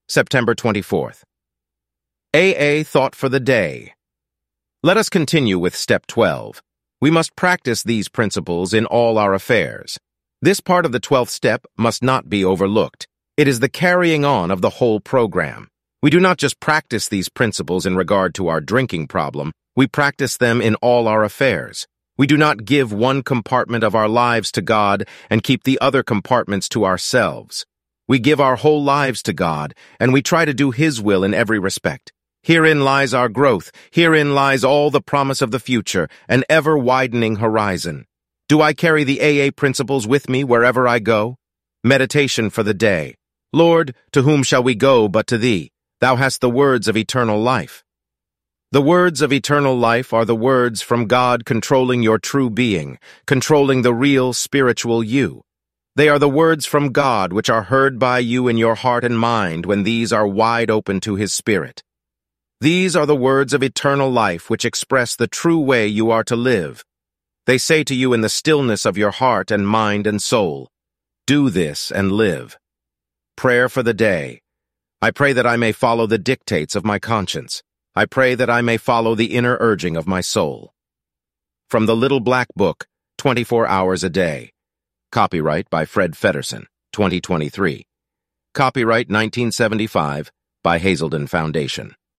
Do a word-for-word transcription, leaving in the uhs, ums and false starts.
September twenty-fourth. A A Thought for the Day. Let us continue with Step twelve. We must practice these principles in all our affairs. This part of the twelfth step must not be overlooked. It is the carrying on of the whole program. We do not just practice these principles in regard to our drinking problem, we practice them in all our affairs. We do not give one compartment of our lives to God and keep the other compartments to ourselves. We give our whole lives to God, and we try to do His will in every respect. Herein lies our growth. Herein lies all the promise of the future, an ever-widening horizon. Do I carry the A A principles with me wherever I go? Meditation for the day. Lord, to whom shall we go but to Thee? Thou hast the words of eternal life. The words of eternal life are the words from God controlling your true being, controlling the real spiritual you. They are the words from God which are heard by you in your heart and mind when these are wide open to His Spirit. These are the words of eternal life which express the true way you are to live. They say to you in the stillness of your heart and mind and soul, do this and live. Prayer for the day. I pray that I may follow the dictates of my conscience. I pray that I may follow the inner urging of my soul. From the Little Black Book, twenty-four hours a day. Copyright by Fred Feddersen, twenty twenty-three. Copyright nineteen seventy-five by Hazelden Foundation.